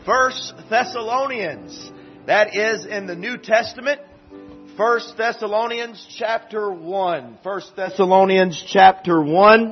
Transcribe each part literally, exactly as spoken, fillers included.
First Thessalonians. That is in the New Testament. First Thessalonians chapter one. First Thessalonians chapter one.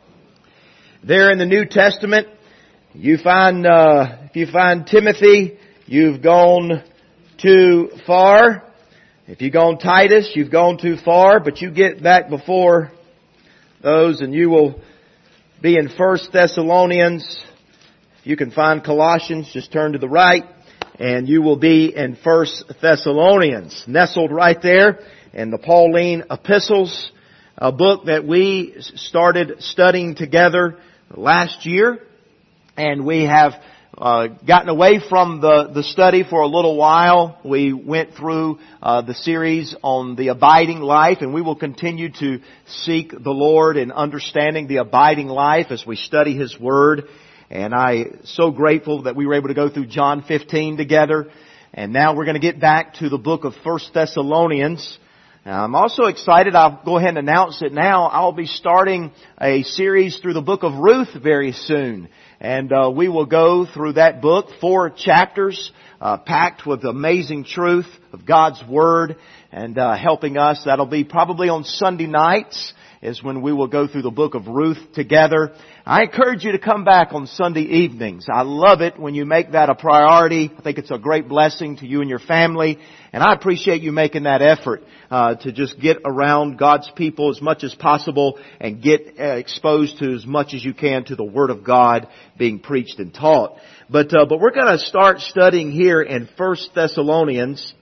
There in the New Testament, you find, uh, if you find Timothy, you've gone too far. If you've gone Titus, you've gone too far, but you get back before those and you will be in First Thessalonians. If you can find Colossians, just turn to the right and you will be in First Thessalonians, nestled right there in the Pauline epistles, a book that we started studying together last year, and we have uh, gotten away from the, the study for a little while. We went through uh, the series on the abiding life, and we will continue to seek the Lord in understanding the abiding life as we study His Word. And I'm so grateful that we were able to go through John fifteen together. And now we're going to get back to the book of First Thessalonians. Now, I'm also excited. I'll go ahead and announce it now. I'll be starting a series through the book of Ruth very soon. And uh, we will go through that book, four chapters, uh, packed with amazing truth of God's Word and uh, helping us. That'll be probably on Sunday nights is when we will go through the book of Ruth together. I encourage you to come back on Sunday evenings. I love it when you make that a priority. I think it's a great blessing to you and your family. And I appreciate you making that effort uh, to just get around God's people as much as possible and get uh, exposed to as much as you can to the Word of God being preached and taught. But uh, but we're going to start studying here in First Thessalonians.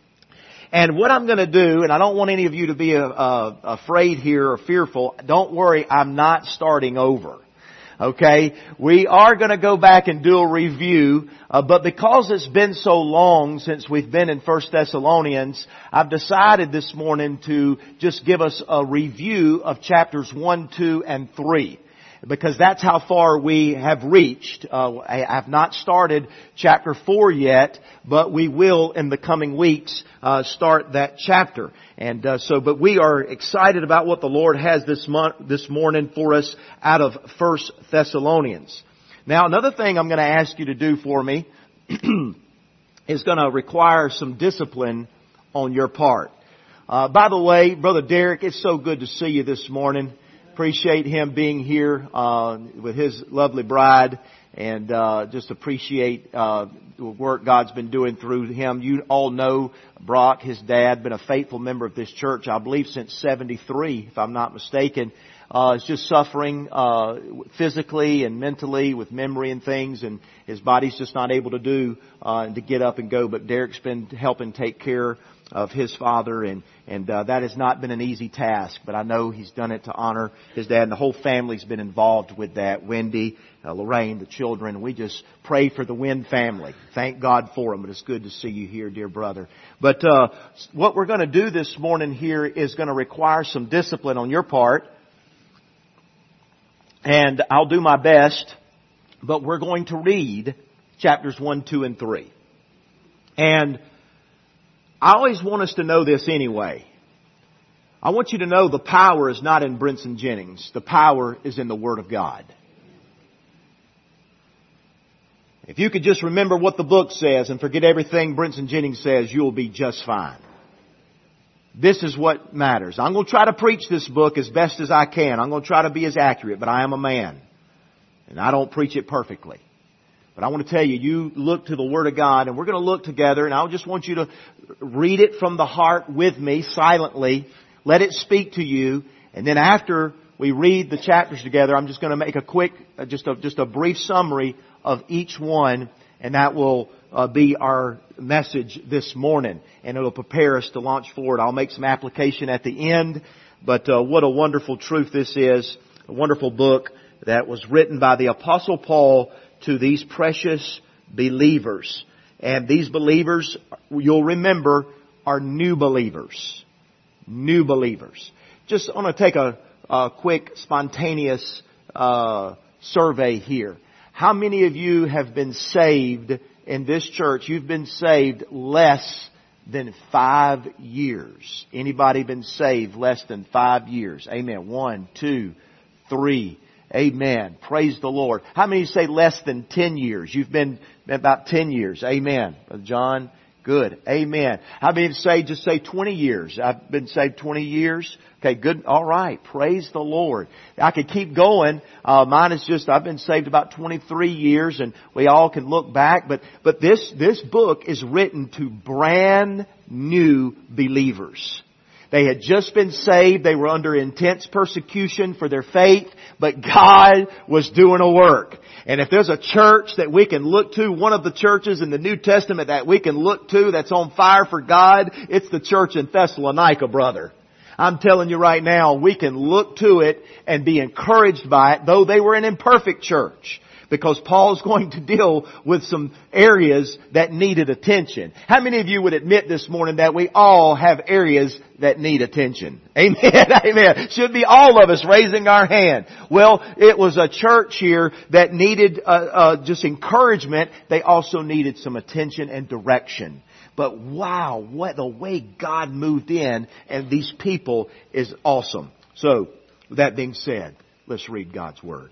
And what I'm going to do, and I don't want any of you to be uh, uh, afraid here or fearful, don't worry, I'm not starting over. Okay? We are going to go back and do a review, uh, but because it's been so long since we've been in First Thessalonians, I've decided this morning to just give us a review of chapters one, two, and three. Because that's how far we have reached. Uh, I have not started chapter four yet, but we will in the coming weeks uh, start that chapter. And uh, so, but we are excited about what the Lord has this month, this morning for us out of First Thessalonians. Now, another thing I'm going to ask you to do for me is going to require some discipline on your part. Uh, by the way, Brother Derek, it's so good to see you this morning. Appreciate him being here uh, with his lovely bride, and uh, just appreciate uh, the work God's been doing through him. You all know Brock, his dad, been a faithful member of this church, I believe, since seventy-three, if I'm not mistaken. Uh, is just suffering uh, physically and mentally with memory and things, and his body's just not able to do uh, to get up and go. But Derek's been helping take care of his father, and and uh, that has not been an easy task, but I know he's done it to honor his dad, and the whole family's been involved with that. Wendy, uh, Lorraine, the children. We just pray for the Wynn family. Thank God for them, but it's good to see you here, dear brother. But uh, what we're going to do this morning here is going to require some discipline on your part, and I'll do my best, but we're going to read chapters one, two, and three. And I always want us to know this anyway. I want you to know the power is not in Brinson Jennings. The power is in the Word of God. If you could just remember what the book says and forget everything Brinson Jennings says, you'll be just fine. This is what matters. I'm going to try to preach this book as best as I can. I'm going to try to be as accurate, but I am a man. And I don't preach it perfectly. But I want to tell you, you look to the Word of God, and we're going to look together, and I just want you to read it from the heart with me, silently. Let it speak to you. And then after we read the chapters together, I'm just going to make a quick, just a, just a brief summary of each one, and that will uh, be our message this morning. And it'll prepare us to launch forward. I'll make some application at the end, but uh, what a wonderful truth this is. A wonderful book that was written by the Apostle Paul to these precious believers. And these believers, you'll remember, are new believers. New believers. Just want to take a, a quick, spontaneous uh, survey here. How many of you have been saved in this church? You've been saved less than five years. Anybody been saved less than five years? Amen. One, two, three. Amen. Praise the Lord. How many say less than ten years? You've been about ten years. Amen. Brother John, good. Amen. How many say, just say twenty years? I've been saved twenty years. Okay, good. All right. Praise the Lord. I could keep going. Uh, mine is just, I've been saved about twenty-three years, and we all can look back. But, but this, this book is written to brand new believers. They had just been saved. They were under intense persecution for their faith, but God was doing a work. And if there's a church that we can look to, one of the churches in the New Testament that we can look to that's on fire for God, it's the church in Thessalonica, brother. I'm telling you right now, we can look to it and be encouraged by it, though they were an imperfect church. Because Paul's going to deal with some areas that needed attention. How many of you would admit this morning that we all have areas that need attention? Amen. Amen. Should be all of us raising our hand. Well, it was a church here that needed uh, uh, just encouragement. They also needed some attention and direction. But wow, what the way God moved in and these people is awesome. So, with that being said, let's read God's Word.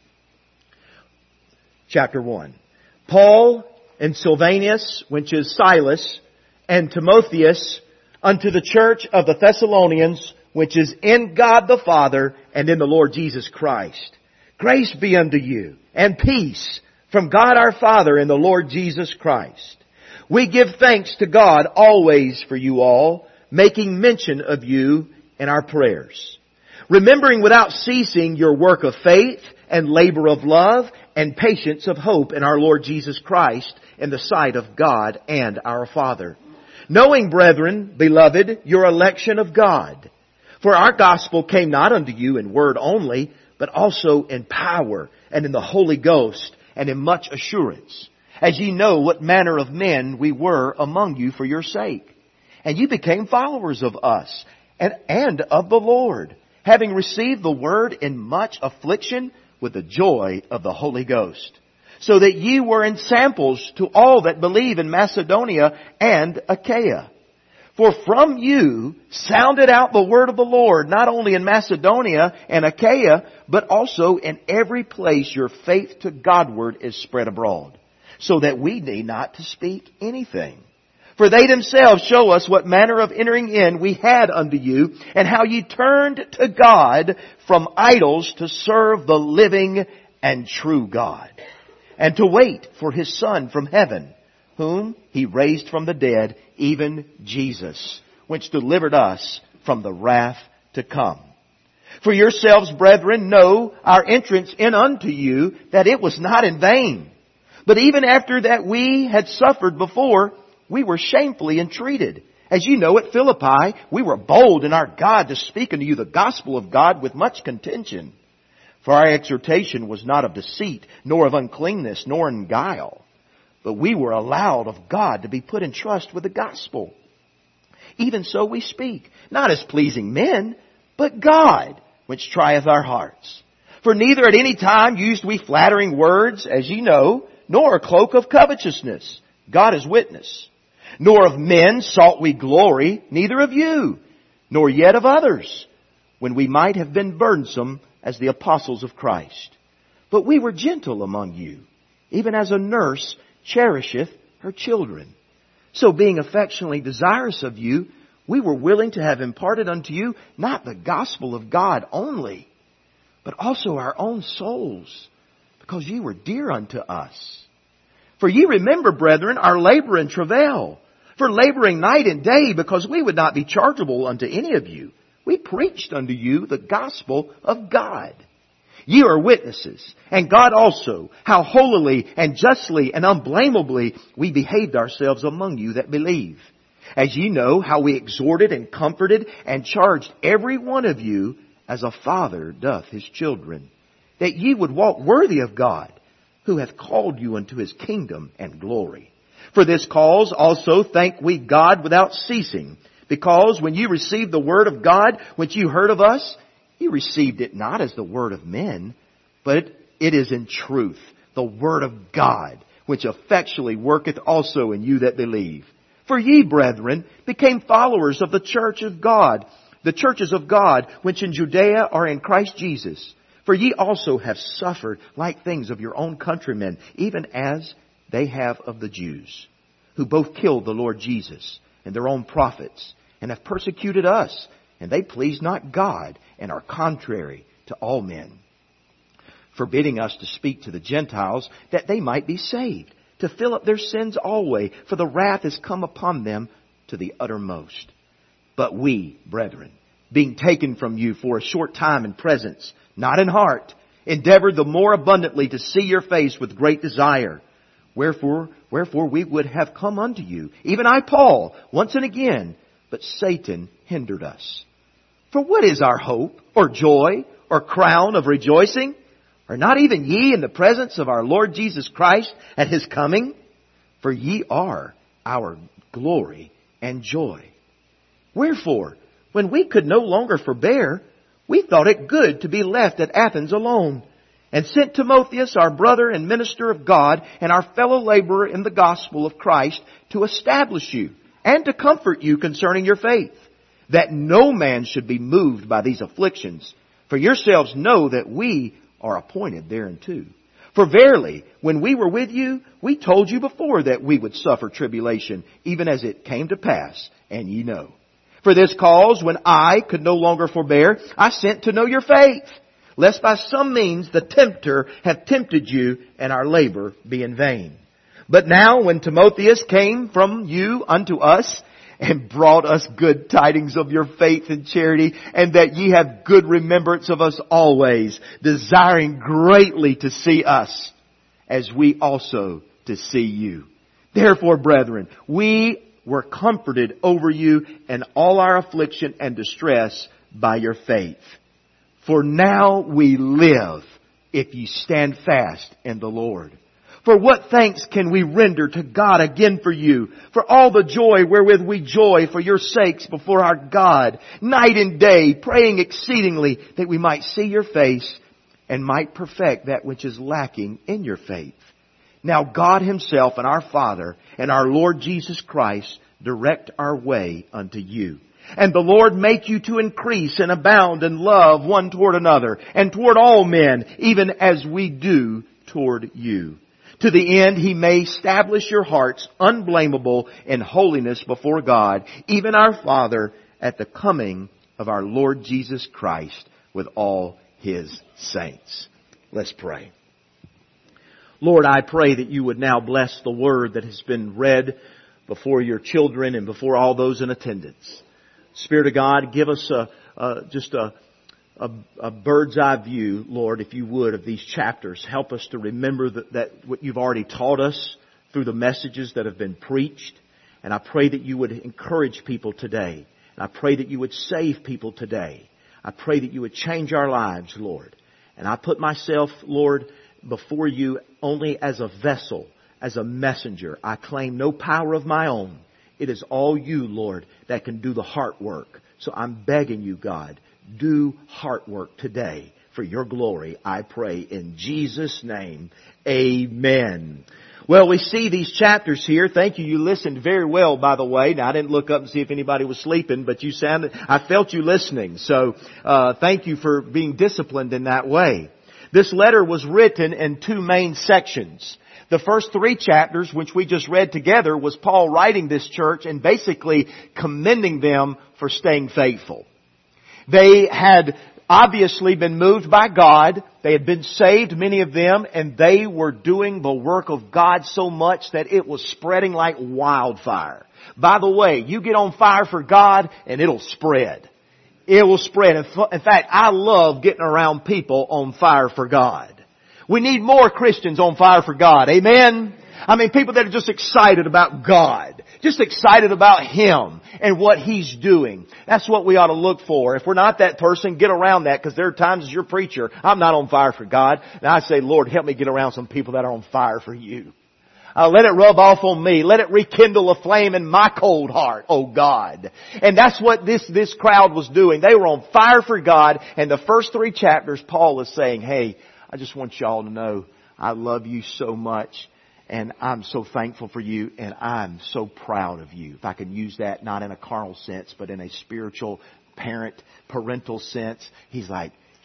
Chapter one. Paul and Silvanus, which is Silas, and Timotheus, unto the church of the Thessalonians, which is in God the Father and in the Lord Jesus Christ. Grace be unto you, and peace from God our Father and the Lord Jesus Christ. We give thanks to God always for you all, making mention of you in our prayers, remembering without ceasing your work of faith and labor of love and patience of hope in our Lord Jesus Christ in the sight of God and our Father. Knowing, brethren, beloved, your election of God. For our gospel came not unto you in word only, but also in power and in the Holy Ghost and in much assurance, as ye know what manner of men we were among you for your sake. And you became followers of us and, and of the Lord, having received the word in much affliction with the joy of the Holy Ghost, so that ye were ensamples to all that believe in Macedonia and Achaia. For from you sounded out the word of the Lord, not only in Macedonia and Achaia, but also in every place your faith to Godward is spread abroad, so that we need not to speak anything. For they themselves show us what manner of entering in we had unto you, and how ye turned to God from idols to serve the living and true God, and to wait for His Son from heaven, whom He raised from the dead, even Jesus, which delivered us from the wrath to come. For yourselves, brethren, know our entrance in unto you, that it was not in vain. But even after that we had suffered before, we were shamefully entreated. As you know, at Philippi, we were bold in our God to speak unto you the gospel of God with much contention. For our exhortation was not of deceit, nor of uncleanness, nor in guile. But we were allowed of God to be put in trust with the gospel. Even so we speak, not as pleasing men, but God, which trieth our hearts. For neither at any time used we flattering words, as ye know, nor a cloak of covetousness. God is witness. Nor of men sought we glory, neither of you, nor yet of others, when we might have been burdensome as the apostles of Christ. But we were gentle among you, even as a nurse cherisheth her children. So being affectionately desirous of you, we were willing to have imparted unto you not the gospel of God only, but also our own souls, because ye were dear unto us. For ye remember, brethren, our labor and travail, for laboring night and day, because we would not be chargeable unto any of you. We preached unto you the gospel of God. Ye are witnesses, and God also, how holily and justly and unblameably we behaved ourselves among you that believe. As ye know how we exhorted and comforted and charged every one of you as a father doth his children, that ye would walk worthy of God, who hath called you unto His kingdom and glory. For this cause also thank we God without ceasing, because when you received the word of God, which you heard of us, you received it not as the word of men, but it is in truth the word of God, which effectually worketh also in you that believe. For ye, brethren, became followers of the church of God, the churches of God, which in Judea are in Christ Jesus. For ye also have suffered like things of your own countrymen, even as they have of the Jews, who both killed the Lord Jesus and their own prophets, and have persecuted us, and they please not God, and are contrary to all men, forbidding us to speak to the Gentiles, that they might be saved, to fill up their sins always, for the wrath is come upon them to the uttermost. But we, brethren, being taken from you for a short time in presence, not in heart, endeavored the more abundantly to see your face with great desire. Wherefore, wherefore we would have come unto you, even I, Paul, once and again, but Satan hindered us. For what is our hope, or joy, or crown of rejoicing? Are not even ye in the presence of our Lord Jesus Christ at His coming? For ye are our glory and joy. Wherefore, when we could no longer forbear, we thought it good to be left at Athens alone, and sent Timotheus, our brother and minister of God, and our fellow laborer in the gospel of Christ, to establish you, and to comfort you concerning your faith, that no man should be moved by these afflictions. For yourselves know that we are appointed thereunto. For verily, when we were with you, we told you before that we would suffer tribulation, even as it came to pass, and ye know. For this cause, when I could no longer forbear, I sent to know your faith, lest by some means the tempter have tempted you, and our labor be in vain. But now, when Timotheus came from you unto us, and brought us good tidings of your faith and charity, and that ye have good remembrance of us always, desiring greatly to see us, as we also to see you. Therefore, brethren, we were comforted over you in all our affliction and distress by your faith. For now we live, if ye stand fast in the Lord. For what thanks can we render to God again for you, for all the joy wherewith we joy for your sakes before our God, night and day, praying exceedingly that we might see your face and might perfect that which is lacking in your faith. Now God Himself and our Father and our Lord Jesus Christ direct our way unto you. And the Lord make you to increase and abound in love one toward another, and toward all men, even as we do toward you. To the end He may establish your hearts unblameable in holiness before God, even our Father, at the coming of our Lord Jesus Christ with all His saints. Let's pray. Lord, I pray that you would now bless the word that has been read before your children and before all those in attendance. Spirit of God, give us a, a just a A, a bird's eye view, Lord, if you would, of these chapters. Help us to remember that, that what you've already taught us through the messages that have been preached. And I pray that you would encourage people today. And I pray that you would save people today. I pray that you would change our lives, Lord. And I put myself, Lord, before you only as a vessel, as a messenger. I claim no power of my own. It is all you, Lord, that can do the heart work. So I'm begging you, God, do heart work today for your glory, I pray in Jesus' name. Amen. Well, we see these chapters here. Thank you. You listened very well, by the way. Now, I didn't look up and see if anybody was sleeping, but you sounded, I felt you listening. So, uh, thank you for being disciplined in that way. This letter was written in two main sections. The first three chapters, which we just read together, was Paul writing this church and basically commending them for staying faithful. They had obviously been moved by God. They had been saved, many of them, and they were doing the work of God so much that it was spreading like wildfire. By the way, you get on fire for God and it'll spread. It will spread. In fact, I love getting around people on fire for God. We need more Christians on fire for God. Amen? I mean, people that are just excited about God. Just excited about Him and what He's doing. That's what we ought to look for. If we're not that person, get around that, because there are times as your preacher, I'm not on fire for God. And I say, Lord, help me get around some people that are on fire for you. Uh, let it rub off on me. Let it rekindle a flame in my cold heart, oh God. And that's what this, this crowd was doing. They were on fire for God. And the first three chapters, Paul is saying, hey, I just want y'all to know I love you so much. And I'm so thankful for you, and I'm so proud of you. If I can use that, not in a carnal sense, but in a spiritual parent, parental sense. He's like,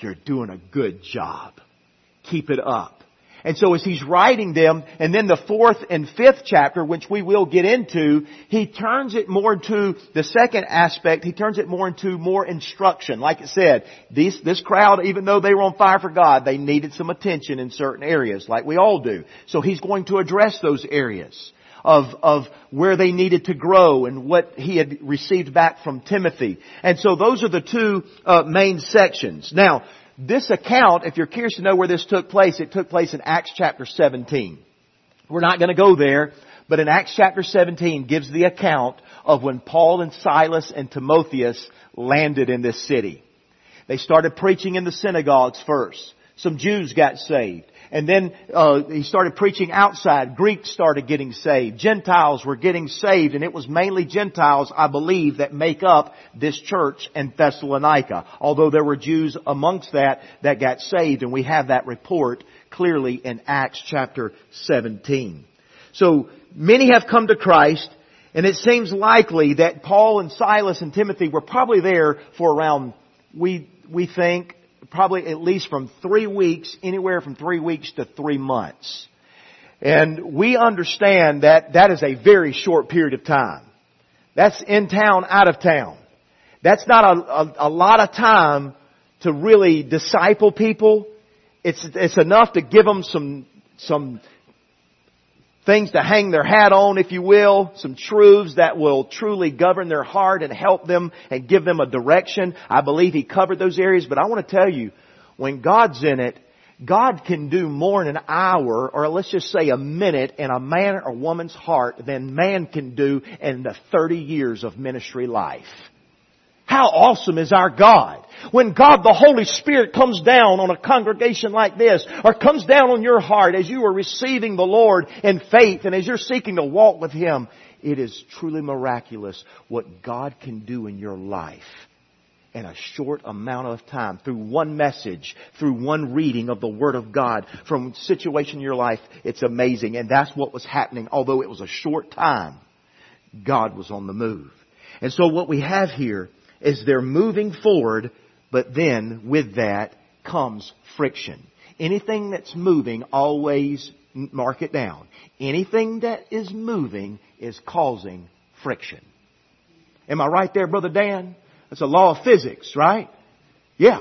you're doing a good job. Keep it up. And so as he's writing them, and then the fourth and fifth chapter, which we will get into, he turns it more into the second aspect. He turns it more into more instruction. Like I said, these, this crowd, even though they were on fire for God, they needed some attention in certain areas, like we all do. So he's going to address those areas of, of where they needed to grow and what he had received back from Timothy. And so those are the two uh, main sections. Now, this account, if you're curious to know where this took place, it took place in Acts chapter seventeen. We're not going to go there, but in Acts chapter seventeen gives the account of when Paul and Silas and Timotheus landed in this city. They started preaching in the synagogues first. Some Jews got saved. And then uh, he started preaching outside. Greeks started getting saved. Gentiles were getting saved. And it was mainly Gentiles, I believe, that make up this church in Thessalonica. Although there were Jews amongst that that got saved. And we have that report clearly in Acts chapter seventeen. So many have come to Christ. And it seems likely that Paul and Silas and Timothy were probably there for around, we we think, probably at least from three weeks, anywhere from three weeks to three months. And we understand that that is a very short period of time. That's in town, out of town. That's not a, a, a lot of time to really disciple people. It's, it's enough to give them some, some things to hang their hat on, if you will, some truths that will truly govern their heart and help them and give them a direction. I believe he covered those areas, but I want to tell you, when God's in it, God can do more in an hour, or let's just say a minute, in a man or woman's heart than man can do in the thirty years of ministry life. How awesome is our God? When God the Holy Spirit comes down on a congregation like this, or comes down on your heart as you are receiving the Lord in faith and as you're seeking to walk with Him, it is truly miraculous what God can do in your life in a short amount of time, through one message, through one reading of the Word of God, from a situation in your life. It's amazing. And that's what was happening. Although it was a short time, God was on the move. And so what we have here is they're moving forward, but then with that comes friction. Anything that's moving, always mark it down. Anything that is moving is causing friction. Am I right there, Brother Dan? That's a law of physics, right? Yeah.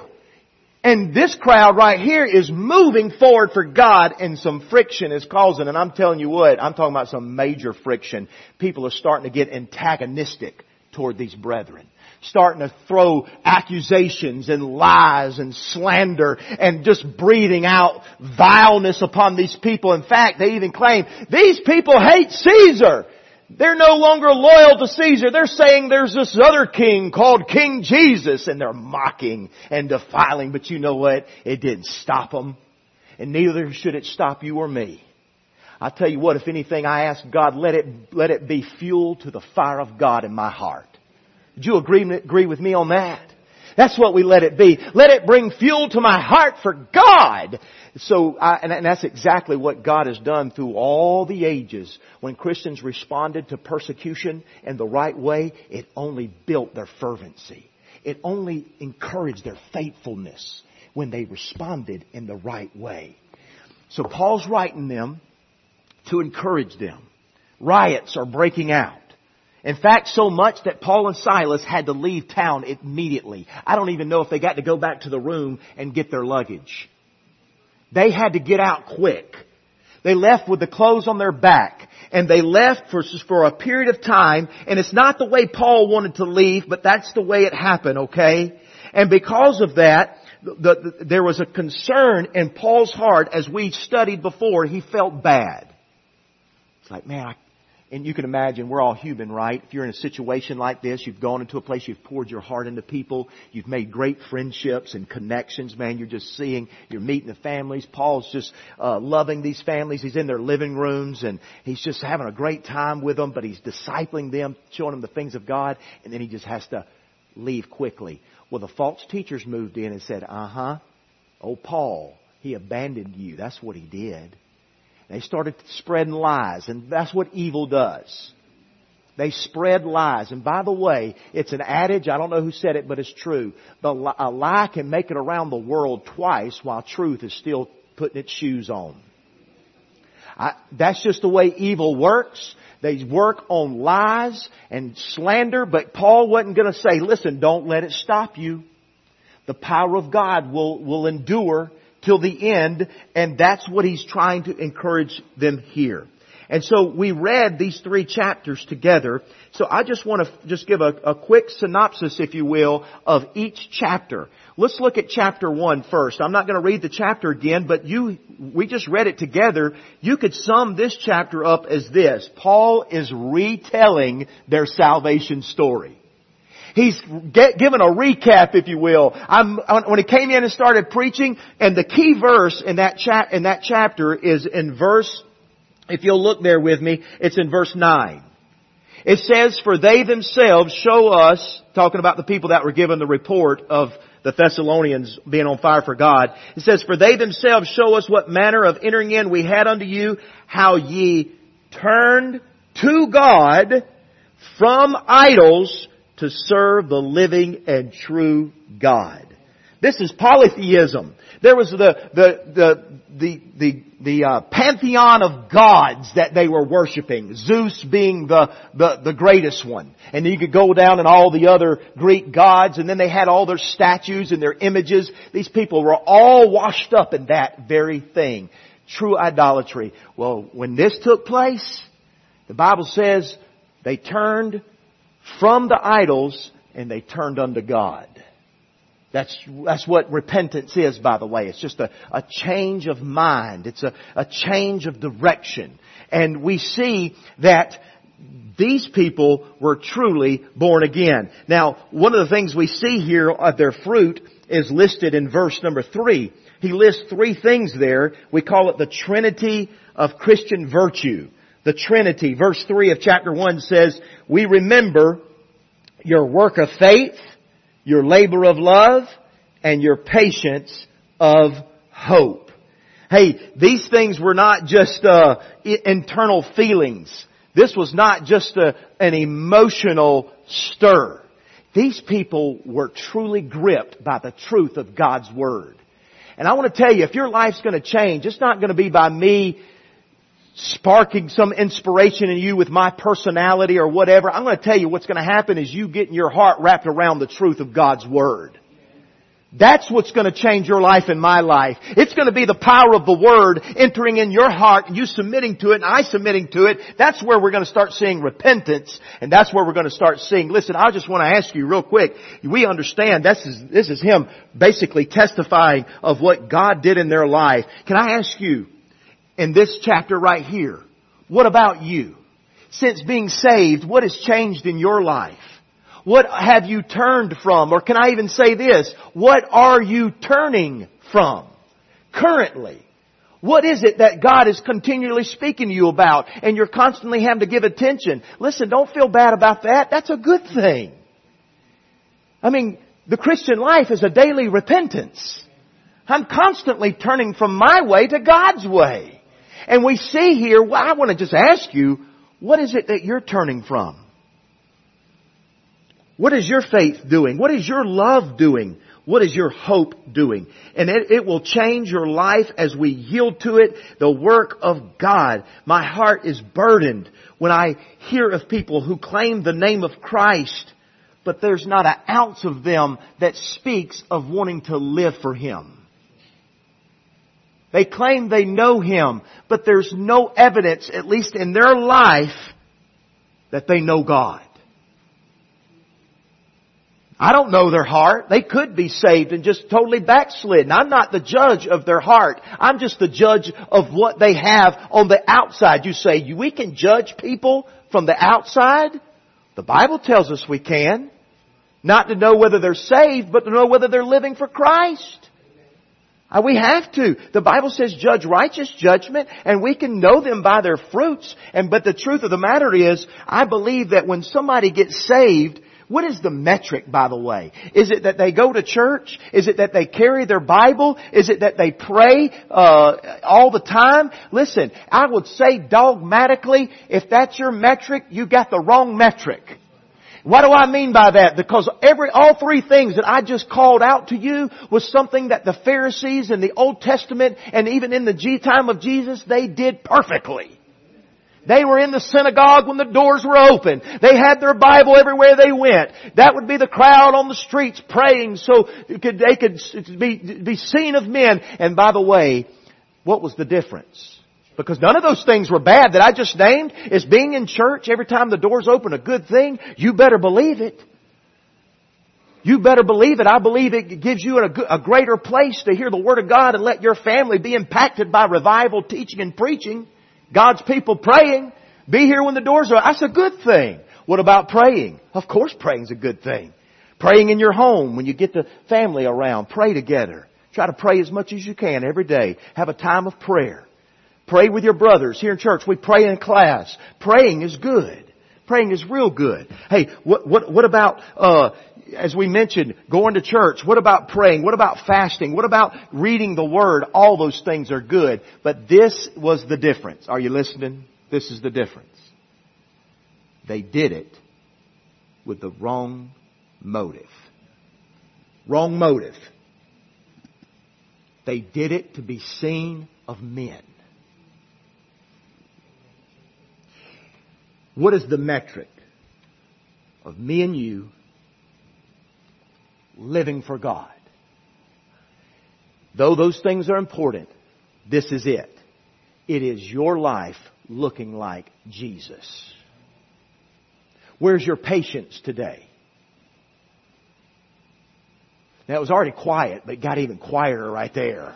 And this crowd right here is moving forward for God, and some friction is causing. And I'm telling you what, I'm talking about some major friction. People are starting to get antagonistic toward these brethren. Starting to throw accusations and lies and slander and just breathing out vileness upon these people. In fact, they even claim, these people hate Caesar. They're no longer loyal to Caesar. They're saying there's this other king called King Jesus, and they're mocking and defiling. But you know what? It didn't stop them. And neither should it stop you or me. I tell you what, if anything, I ask God, let it, let it be fuel to the fire of God in my heart. Would you agree, agree with me on that? That's what we let it be. Let it bring fuel to my heart for God. So, I, and, and that's exactly what God has done through all the ages. When Christians responded to persecution in the right way, it only built their fervency. It only encouraged their faithfulness when they responded in the right way. So Paul's writing them to encourage them. Riots are breaking out. In fact, so much that Paul and Silas had to leave town immediately. I don't even know if they got to go back to the room and get their luggage. They had to get out quick. They left with the clothes on their back. And they left for, for a period of time. And it's not the way Paul wanted to leave, but that's the way it happened, okay? And because of that, the, the, there was a concern in Paul's heart. As we studied before, he felt bad. It's like, man, I And you can imagine, we're all human, right? If you're in a situation like this, you've gone into a place, you've poured your heart into people, you've made great friendships and connections, man. You're just seeing, you're meeting the families. Paul's just uh, loving these families. He's in their living rooms and he's just having a great time with them, but he's discipling them, showing them the things of God, and then he just has to leave quickly. Well, the false teachers moved in and said, uh-huh, oh, Paul, he abandoned you. That's what he did. They started spreading lies, and that's what evil does. They spread lies. And by the way, it's an adage, I don't know who said it, but it's true. The, a lie can make it around the world twice while truth is still putting its shoes on. I, that's just the way evil works. They work on lies and slander, but Paul wasn't going to say, listen, don't let it stop you. The power of God will, will endure till the end, and that's what he's trying to encourage them here. And so we read these three chapters together. So I just want to just give a, a quick synopsis, if you will, of each chapter. Let's look at chapter one first. I'm not going to read the chapter again, but you, we just read it together. You could sum this chapter up as this. Paul is retelling their salvation story. He's get, given a recap, if you will. I'm, when he came in and started preaching, and the key verse in that chap, in that chapter is in verse, if you'll look there with me, it's in verse nine. It says, for they themselves show us, talking about the people that were given the report of the Thessalonians being on fire for God. It says, for they themselves show us what manner of entering in we had unto you, how ye turned to God from idols to serve the living and true God. This is polytheism. There was the the the the the, the uh, pantheon of gods that they were worshiping. Zeus being the, the the greatest one, and you could go down and all the other Greek gods, and then they had all their statues and their images. These people were all washed up in that very thing, true idolatry. Well, when this took place, the Bible says they turned from the idols and they turned unto God. That's, that's what repentance is, by the way. It's just a, a change of mind. It's a, a change of direction. And we see that these people were truly born again. Now, one of the things we see here of their fruit is listed in verse number three. He lists three things there. We call it the Trinity of Christian virtue. The Trinity. Verse three of chapter one says, we remember your work of faith, your labor of love, and your patience of hope. Hey, these things were not just uh, internal feelings. This was not just a, an emotional stir. These people were truly gripped by the truth of God's Word. And I want to tell you, if your life's going to change, it's not going to be by me sparking some inspiration in you with my personality or whatever. I'm going to tell you what's going to happen is you getting your heart wrapped around the truth of God's Word. That's what's going to change your life and my life. It's going to be the power of the Word entering in your heart and you submitting to it and I submitting to it. That's where we're going to start seeing repentance, and that's where we're going to start seeing. Listen, I just want to ask you real quick. We understand this is, this is him basically testifying of what God did in their life. Can I ask you, in this chapter right here, what about you? Since being saved, what has changed in your life? What have you turned from? Or can I even say this? What are you turning from currently? What is it that God is continually speaking to you about and you're constantly having to give attention? Listen, don't feel bad about that. That's a good thing. I mean, the Christian life is a daily repentance. I'm constantly turning from my way to God's way. And we see here, well, I want to just ask you, what is it that you're turning from? What is your faith doing? What is your love doing? What is your hope doing? And it, it will change your life as we yield to it, the work of God. My heart is burdened when I hear of people who claim the name of Christ, but there's not an ounce of them that speaks of wanting to live for Him. They claim they know Him, but there's no evidence, at least in their life, that they know God. I don't know their heart. They could be saved and just totally backslidden. I'm not the judge of their heart. I'm just the judge of what they have on the outside. You say, we can judge people from the outside? The Bible tells us we can. Not to know whether they're saved, but to know whether they're living for Christ. We have to. The Bible says judge righteous judgment, and we can know them by their fruits. And but the truth of the matter is, I believe that when somebody gets saved, What is the metric, by the way? Is it that they go to church? Is it that they carry their Bible? Is it that they pray uh, all the time? Listen, I would say dogmatically, if that's your metric, you got the wrong metric. What do I mean by that? Because every, all three things that I just called out to you was something that the Pharisees in the Old Testament and even in the G time of Jesus, they did perfectly. They were in the synagogue when the doors were open. They had their Bible everywhere they went. That would be the crowd on the streets praying so they could, they could be, be seen of men. And by the way, what was the difference? Because none of those things were bad that I just named. Is being in church every time the doors open a good thing? You better believe it. You better believe it. I believe it gives you a, a greater place to hear the Word of God and let your family be impacted by revival, teaching and preaching. God's people praying. Be here when the doors are. That's a good thing. What about praying? Of course praying's a good thing. Praying in your home when you get the family around. Pray together. Try to pray as much as you can every day. Have a time of prayer. Pray with your brothers here in church. We pray in class. Praying is good. Praying is real good. Hey, what what what about uh as we mentioned, going to church? What about praying? What about fasting? What about reading the Word? All those things are good. But this was the difference. Are you listening? This is the difference. They did it with the wrong motive. Wrong motive. They did it to be seen of men. What is the metric of me and you living for God? Though those things are important, this is it. It is your life looking like Jesus. Where's your patience today? Now, it was already quiet, but it got even quieter right there.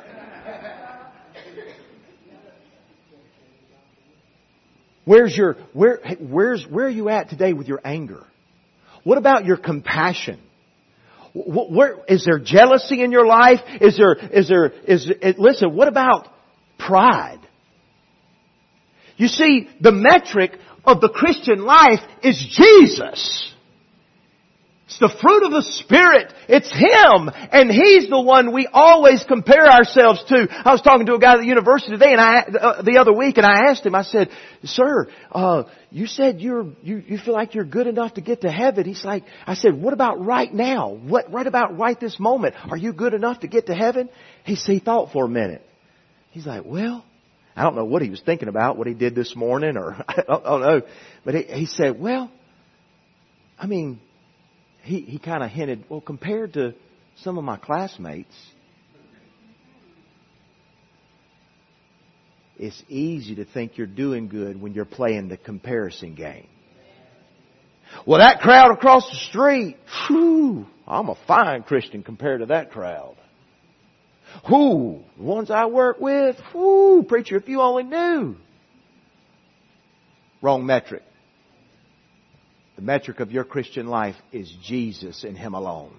Where's your, where, where's, where are you at today with your anger? What about your compassion? Where, where, is there jealousy in your life? Is there, is there, is, it, listen, what about pride? You see, the metric of the Christian life is Jesus. It's the fruit of the Spirit. It's Him. And He's the one we always compare ourselves to. I was talking to a guy at the university today and I, uh, the other week and I asked him, I said, Sir, uh, you said you're, you, you feel like you're good enough to get to heaven. He's like, I said, what about right now? What, right about right this moment? Are you good enough to get to heaven? He, he thought for a minute. He's like, well, I don't know what he was thinking about, what he did this morning or I don't, I don't know. But he, he said, well, I mean, He, he kind of hinted, well, compared to some of my classmates, it's easy to think you're doing good when you're playing the comparison game. Well, that crowd across the street, whew, I'm a fine Christian compared to that crowd. Whoo, the ones I work with, whoo, preacher, if you only knew. Wrong metric. The metric of your Christian life is Jesus and Him alone.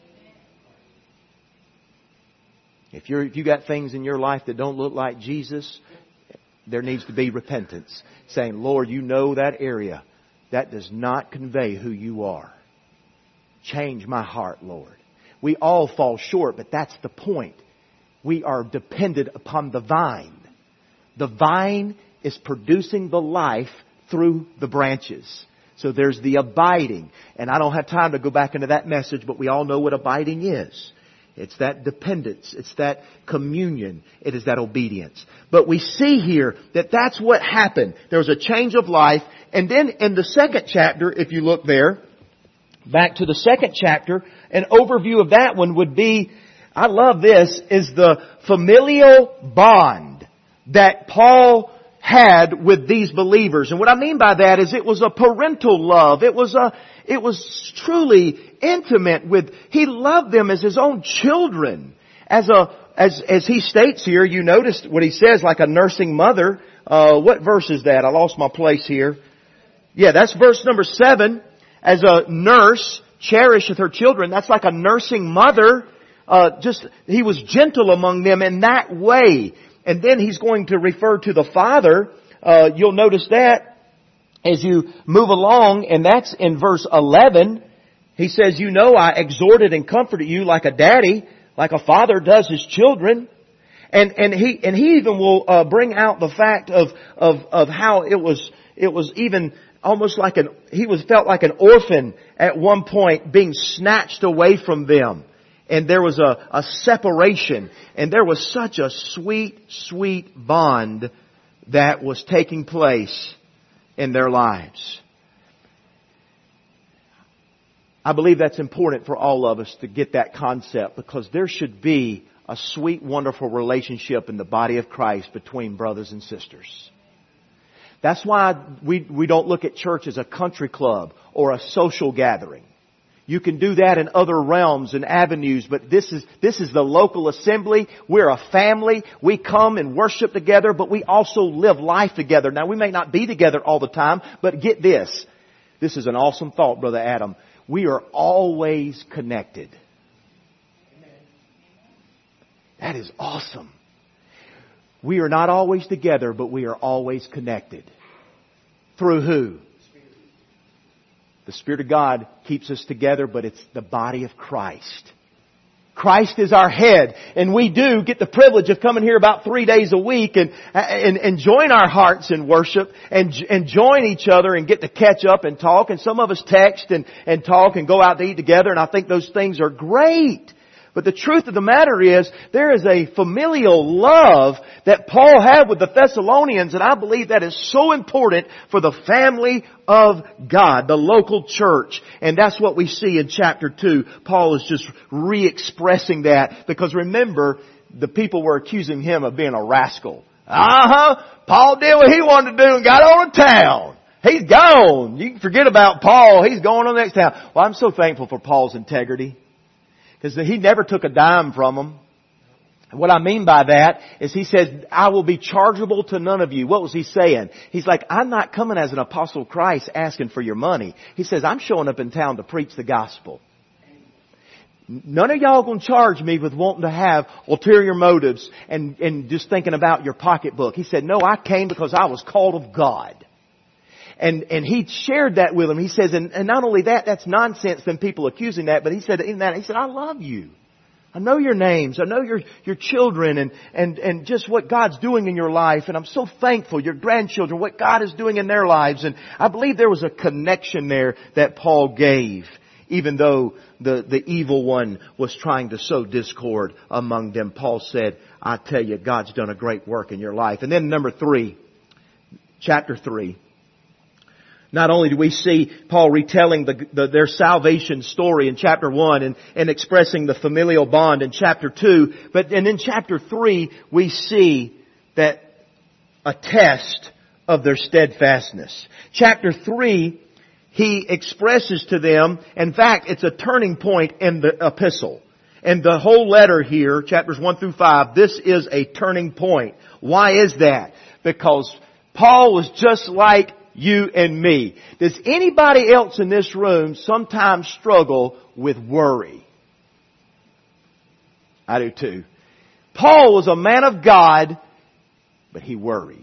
If you're, if you got things in your life that don't look like Jesus, there needs to be repentance. Saying, Lord, you know that area. That does not convey who you are. Change my heart, Lord. We all fall short, but that's the point. We are dependent upon the vine. The vine is producing the life through the branches. So there's the abiding. And I don't have time to go back into that message, but we all know what abiding is. It's that dependence. It's that communion. It is that obedience. But we see here that that's what happened. There was a change of life. And then in the second chapter, if you look there, back to the second chapter, an overview of that one would be, I love this, is the familial bond that Paul had with these believers. And what I mean by that is it was a parental love. It was a, it was truly intimate with, he loved them as his own children. As a, as, as he states here, you noticed what he says, like a nursing mother. Uh, what verse is that? I lost my place here. Yeah, that's verse number seven. As a nurse cherisheth her children. That's like a nursing mother. Uh, just, he was gentle among them in that way. And then he's going to refer to the Father. Uh, you'll notice that as you move along, and that's in verse eleven. He says, you know, I exhorted and comforted you like a daddy, like a father does his children. And, and he, and he even will, uh, bring out the fact of, of, of how it was, it was even almost like an, he was felt like an orphan at one point being snatched away from them. And there was a, a separation. And there was such a sweet, sweet bond that was taking place in their lives. I believe that's important for all of us to get that concept, because there should be a sweet, wonderful relationship in the body of Christ between brothers and sisters. That's why we, we don't look at church as a country club or a social gathering. You can do that in other realms and avenues, but this is, this is the local assembly. We're a family. We come and worship together, but we also live life together. Now, we may not be together all the time, but get this. This is an awesome thought, Brother Adam. We are always connected. That is awesome. We are not always together, but we are always connected. Through who? The Spirit of God keeps us together, but it's the body of Christ. Christ is our head, and we do get the privilege of coming here about three days a week and and, and join our hearts in worship and and join each other and get to catch up and talk. And some of us text and, and talk and go out to eat together, and I think those things are great. But the truth of the matter is, there is a familial love that Paul had with the Thessalonians, and I believe that is so important for the family of God, the local church. And that's what we see in chapter two. Paul is just re-expressing that, because remember, the people were accusing him of being a rascal. Uh-huh. Paul did what he wanted to do and got on to town. He's gone. You can forget about Paul. He's going on the next town. Well, I'm so thankful for Paul's integrity, because he never took a dime from them. What I mean by that is he says, I will be chargeable to none of you. What was he saying? He's like, I'm not coming as an apostle of Christ asking for your money. He says, I'm showing up in town to preach the gospel. None of y'all gonna charge me with wanting to have ulterior motives and, and just thinking about your pocketbook. He said, no, I came because I was called of God. And, and he shared that with him. He says, and, and not only that, that's nonsense than people accusing that, but he said, in that, he said, I love you. I know your names. I know your, your children and, and, and just what God's doing in your life. And I'm so thankful, your grandchildren, what God is doing in their lives. And I believe there was a connection there that Paul gave, even though the, the evil one was trying to sow discord among them. Paul said, I tell you, God's done a great work in your life. And then number three, chapter three. Not only do we see Paul retelling the, the, their salvation story in chapter one and, and expressing the familial bond in chapter two, but and in chapter three we see that a test of their steadfastness. Chapter three, he expresses to them, in fact, it's a turning point in the epistle. And the whole letter here, chapters one through five, this is a turning point. Why is that? Because Paul was just like you and me. Does anybody else in this room sometimes struggle with worry? I do too. Paul was a man of God, but he worried.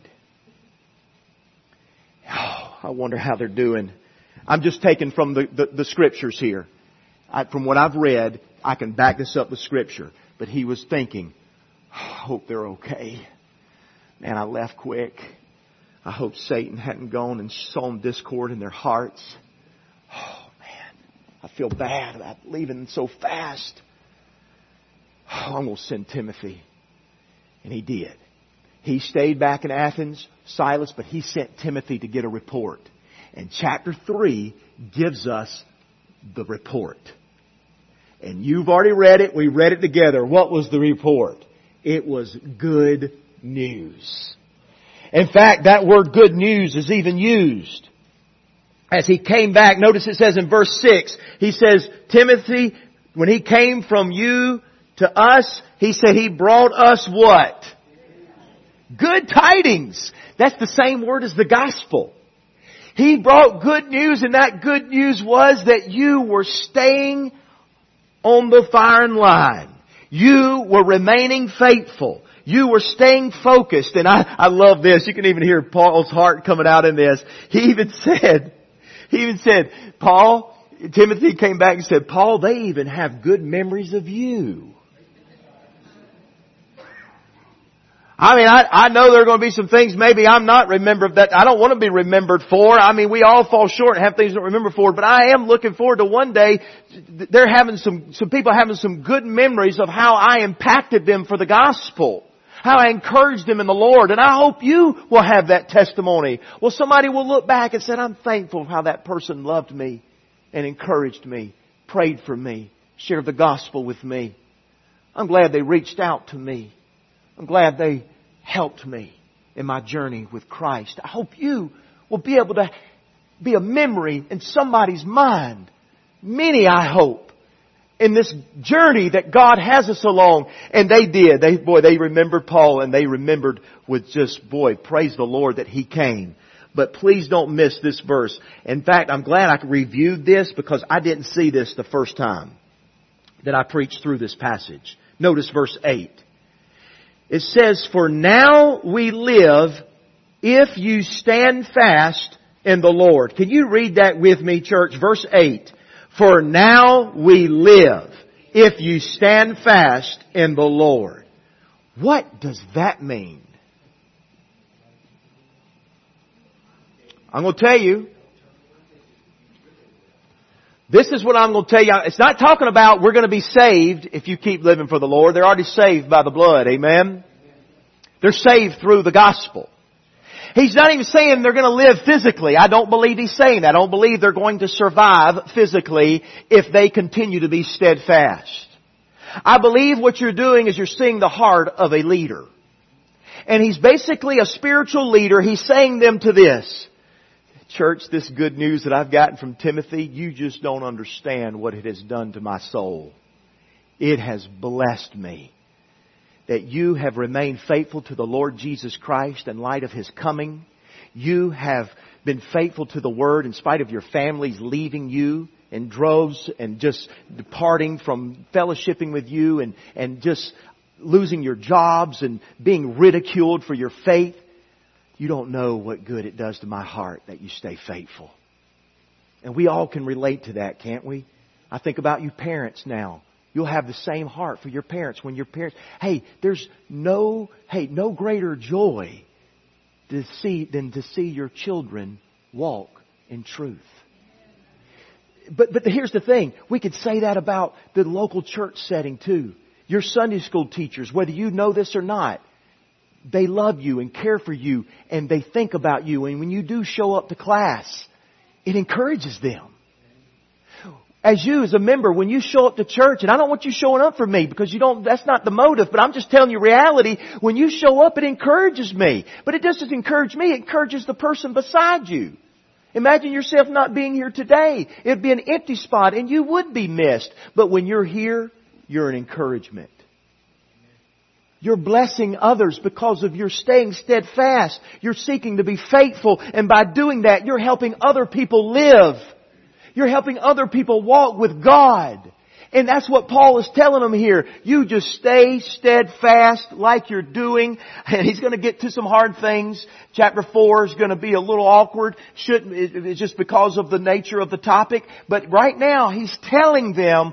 Oh, I wonder how they're doing. I'm just taking from the, the, the scriptures here. I, from what I've read, I can back this up with scripture. But he was thinking, oh, I hope they're okay. Man, I left quick. I hope Satan hadn't gone and sown discord in their hearts. Oh, man, I feel bad about leaving so fast. Oh, I'm going to send Timothy. And he did. He stayed back in Athens, Silas, but he sent Timothy to get a report. And chapter three gives us the report. And you've already read it. We read it together. What was the report? It was good news. In fact, that word good news is even used. As he came back, notice it says in verse six, he says, Timothy, when he came from you to us, he said he brought us what? Good tidings. That's the same word as the gospel. He brought good news, and that good news was that you were staying on the firing line. You were remaining faithful. You were staying focused. And I, I love this. You can even hear Paul's heart coming out in this. He even said, he even said, Paul, Timothy came back and said, Paul, they even have good memories of you. I mean, I, I know there are going to be some things maybe I'm not remembered that I don't want to be remembered for. I mean, we all fall short and have things to remember for, but I am looking forward to one day they're having some, some people having some good memories of how I impacted them for the gospel. How I encouraged them in the Lord. And I hope you will have that testimony. Well, somebody will look back and say, I'm thankful for how that person loved me and encouraged me, prayed for me, shared the gospel with me. I'm glad they reached out to me. I'm glad they helped me in my journey with Christ. I hope you will be able to be a memory in somebody's mind. Many, I hope, in this journey that God has us along. And they did. They, boy, they remembered Paul, and they remembered with just, boy, praise the Lord that he came. But please don't miss this verse. In fact, I'm glad I reviewed this because I didn't see this the first time that I preached through this passage. Notice verse eight. It says, for now we live if you stand fast in the Lord. Can you read that with me, church? Verse eight. For now we live if you stand fast in the Lord. What does that mean? I'm going to tell you. This is what I'm going to tell you. It's not talking about we're going to be saved if you keep living for the Lord. They're already saved by the blood. Amen? They're saved through the gospel. He's not even saying they're going to live physically. I don't believe he's saying that. I don't believe they're going to survive physically if they continue to be steadfast. I believe what you're doing is you're seeing the heart of a leader. And he's basically a spiritual leader. He's saying them to this. Church, this good news that I've gotten from Timothy, you just don't understand what it has done to my soul. It has blessed me that you have remained faithful to the Lord Jesus Christ in light of His coming. You have been faithful to the Word in spite of your families leaving you in droves and just departing from fellowshipping with you and, and just losing your jobs and being ridiculed for your faith. You don't know what good it does to my heart that you stay faithful. And we all can relate to that, can't we? I think about you parents now. You'll have the same heart for your parents when your parents... Hey, there's no, hey, no greater joy to see than to see your children walk in truth. But, but here's the thing. We could say that about the local church setting too. Your Sunday school teachers, whether you know this or not, they love you and care for you and they think about you. And when you do show up to class, it encourages them. As you, as a member, when you show up to church, and I don't want you showing up for me because you don't, that's not the motive, but I'm just telling you reality. When you show up, it encourages me. But it doesn't encourage me, it encourages the person beside you. Imagine yourself not being here today. It'd be an empty spot and you would be missed. But when you're here, you're an encouragement. You're blessing others because of your staying steadfast. You're seeking to be faithful. And by doing that, you're helping other people live. You're helping other people walk with God. And that's what Paul is telling them here. You just stay steadfast like you're doing. And he's going to get to some hard things. Chapter four is going to be a little awkward. Shouldn't, it's just because of the nature of the topic. But right now, he's telling them,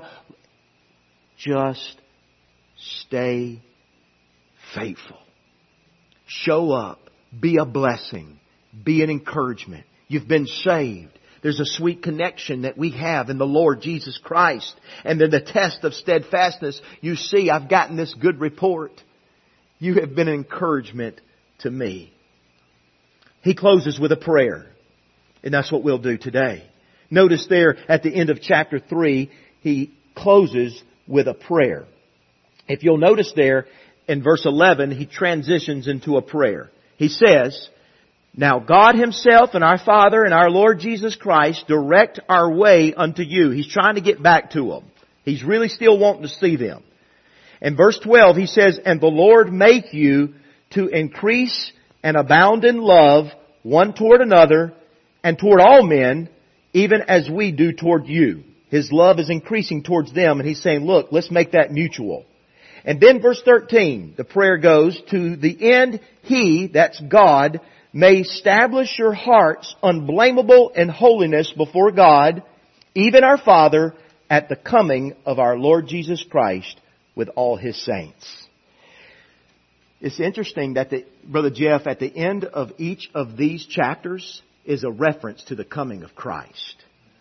just stay faithful. Show up. Be a blessing. Be an encouragement. You've been saved. There's a sweet connection that we have in the Lord Jesus Christ. And then the test of steadfastness, you see, I've gotten this good report. You have been an encouragement to me. He closes with a prayer. And that's what we'll do today. Notice there at the end of chapter three, he closes with a prayer. If you'll notice there in verse eleven, he transitions into a prayer. He says, now God Himself and our Father and our Lord Jesus Christ direct our way unto you. He's trying to get back to them. He's really still wanting to see them. In verse twelve, he says, and the Lord make you to increase and abound in love one toward another and toward all men, even as we do toward you. His love is increasing towards them, and He's saying, look, let's make that mutual. And then verse thirteen, the prayer goes, to the end He, that's God, may establish your hearts unblameable in holiness before God even our Father, at the coming of our Lord Jesus Christ with all His saints. It's interesting that, the, Brother Jeff, at the end of each of these chapters is a reference to the coming of Christ.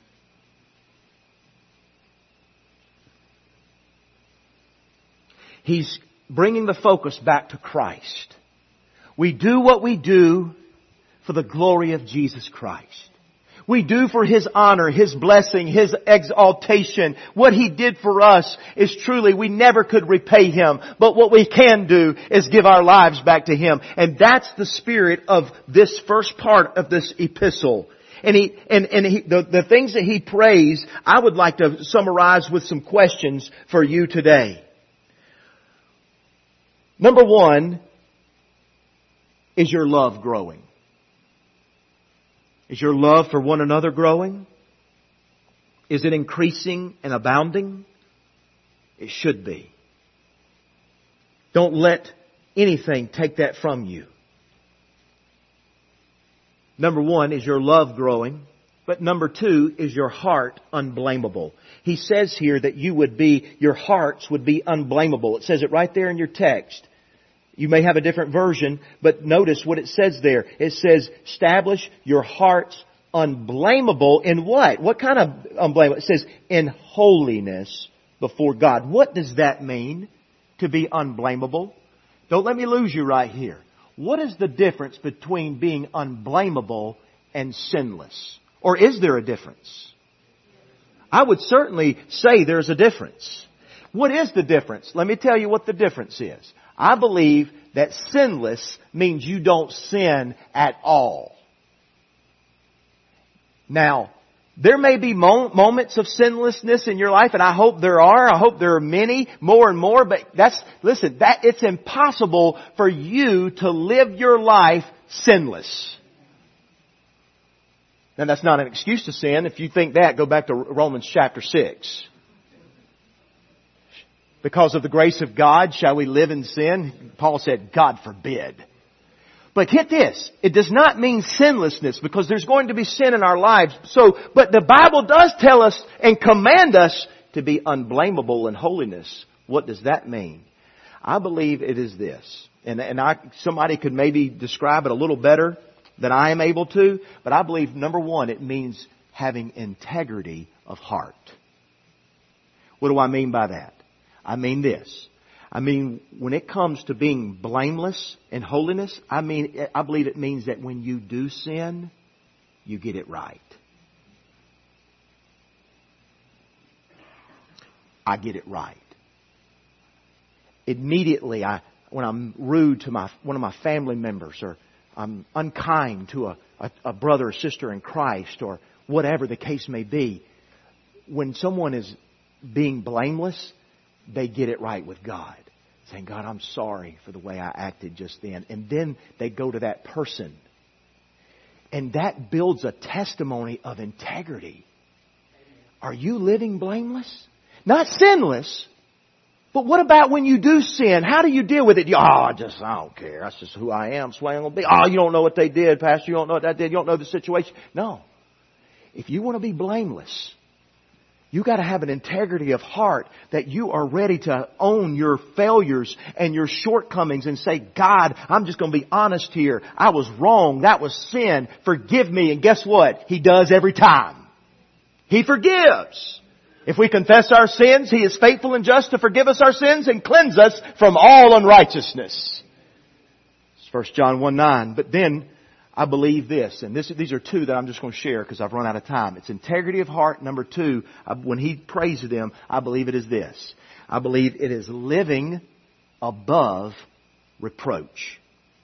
He's bringing the focus back to Christ. We do what we do for the glory of Jesus Christ. We do for His honor, His blessing, His exaltation. What He did for us is truly, we never could repay Him. But what we can do is give our lives back to Him. And that's the spirit of this first part of this epistle. And he, and, and he, the, the things that he prays, I would like to summarize with some questions for you today. Number one, is your love growing? Is your love for one another growing? Is it increasing and abounding? It should be. Don't let anything take that from you. Number one, is your love growing? But number two, is your heart unblameable? He says here that you would be, your hearts would be unblameable. It says it right there in your text. You may have a different version, but notice what it says there. It says, establish your hearts unblameable in what? What kind of unblameable? It says, in holiness before God. What does that mean, to be unblameable? Don't let me lose you right here. What is the difference between being unblameable and sinless? Or is there a difference? I would certainly say there's a difference. What is the difference? Let me tell you what the difference is. I believe that sinless means you don't sin at all. Now, there may be moments of sinlessness in your life, and I hope there are. I hope there are many, more and more, but that's, listen, that it's impossible for you to live your life sinless. Now, that's not an excuse to sin. If you think that, go back to Romans chapter six. Because of the grace of God, shall we live in sin? Paul said, God forbid. But get this, it does not mean sinlessness, because there's going to be sin in our lives. So, but the Bible does tell us and command us to be unblameable in holiness. What does that mean? I believe it is this. And, and I, somebody could maybe describe it a little better than I am able to. But I believe, number one, it means having integrity of heart. What do I mean by that? I mean this. I mean, when it comes to being blameless in holiness, I mean, I believe it means that when you do sin, you get it right. I get it right. Immediately, I, when I'm rude to my one of my family members, or I'm unkind to a, a, a brother or sister in Christ, or whatever the case may be, when someone is being blameless, they get it right with God. Saying, God, I'm sorry for the way I acted just then. And then they go to that person. And that builds a testimony of integrity. Are you living blameless? Not sinless. But what about when you do sin? How do you deal with it? You, oh, I just, I don't care. That's just who I am. That's the way I'm going to be. Oh, you don't know what they did, Pastor. You don't know what that did. You don't know the situation. No. If you want to be blameless, you got to have an integrity of heart that you are ready to own your failures and your shortcomings and say, God, I'm just going to be honest here. I was wrong. That was sin. Forgive me. And guess what? He does every time. He forgives. If we confess our sins, He is faithful and just to forgive us our sins and cleanse us from all unrighteousness. It's First John one nine. But then I believe this, and this, these are two that I'm just going to share because I've run out of time. It's integrity of heart. Number two, when he prays to them, I believe it is this. I believe it is living above reproach.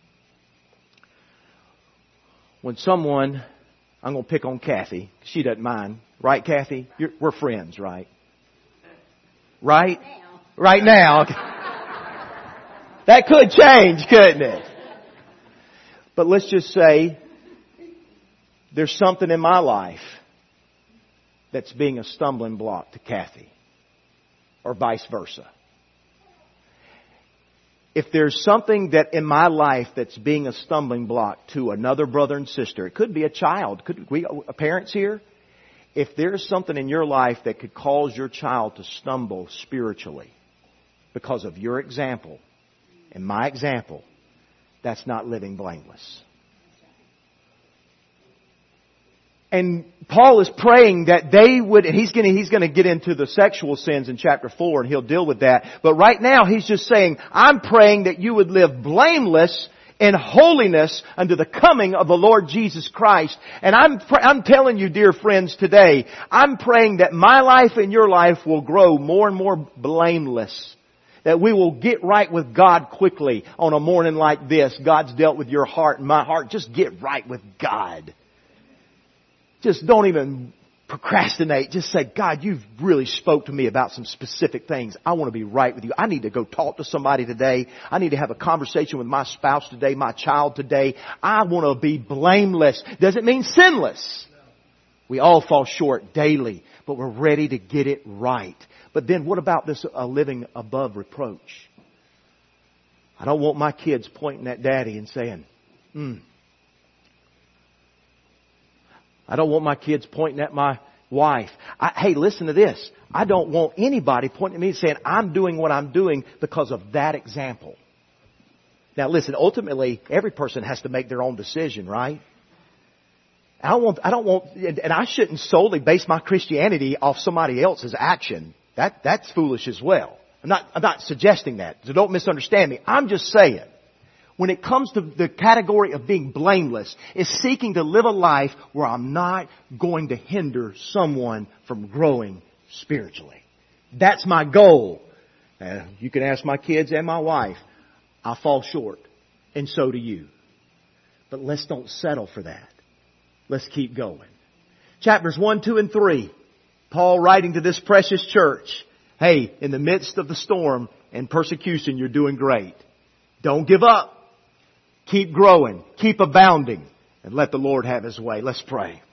When someone, I'm going to pick on Kathy. She doesn't mind. Right, Kathy? You're, we're friends, right? Right? Now. Right now. That could change, couldn't it? But let's just say there's something in my life that's being a stumbling block to Kathy, or vice versa. If there's something that in my life that's being a stumbling block to another brother and sister, it could be a child, could we parents here? if there's something in your life that could cause your child to stumble spiritually because of your example and my example, that's not living blameless. And Paul is praying that they would, and he's going to, he's going to get into the sexual sins in chapter four, and he'll deal with that. But right now he's just saying, I'm praying that you would live blameless in holiness unto the coming of the Lord Jesus Christ. And I'm, I'm telling you, dear friends, today, I'm praying that my life and your life will grow more and more blameless. That we will get right with God quickly on a morning like this. God's dealt with your heart and my heart. Just get right with God. Just don't even procrastinate. Just say, God, you've really spoke to me about some specific things. I want to be right with you. I need to go talk to somebody today. I need to have a conversation with my spouse today, my child today. I want to be blameless. Doesn't mean sinless. We all fall short daily, but we're ready to get it right. But then what about this uh, living above reproach? I don't want my kids pointing at Daddy and saying, hmm. I don't want my kids pointing at my wife. I, hey, listen to this. I don't want anybody pointing at me and saying, I'm doing what I'm doing because of that example. Now listen, ultimately, every person has to make their own decision, right? I don't want, I don't want, and I shouldn't solely base my Christianity off somebody else's action. That, that's foolish as well. I'm not, I'm not suggesting that, so don't misunderstand me. I'm just saying, when it comes to the category of being blameless, is seeking to live a life where I'm not going to hinder someone from growing spiritually. That's my goal. Uh, you can ask my kids and my wife. I fall short, and so do you. But let's don't settle for that. Let's keep going. Chapters one, two, and three. Paul writing to this precious church. Hey, in the midst of the storm and persecution, you're doing great. Don't give up. Keep growing. Keep abounding. And let the Lord have His way. Let's pray.